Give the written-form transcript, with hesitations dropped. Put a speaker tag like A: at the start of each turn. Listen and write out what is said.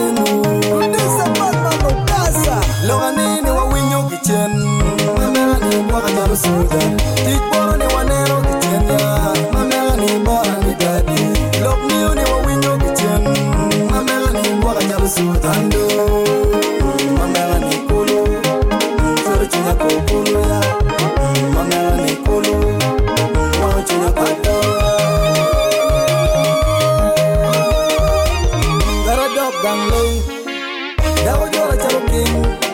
A: genu Disa palma no casa Loganini wa winyo kichen Mamela ni bora jalu sudan Tikboro ni wanero kichen ya Mamela ni bora ni daddy Lok niyo ni wa winyo kichen Mamela ni bora jalu sudan do Mamela ni kulu Suru chunya kukulu ya Mamela ni kulu Mwa chunya pato Garadok gang lay Dago jora chalo king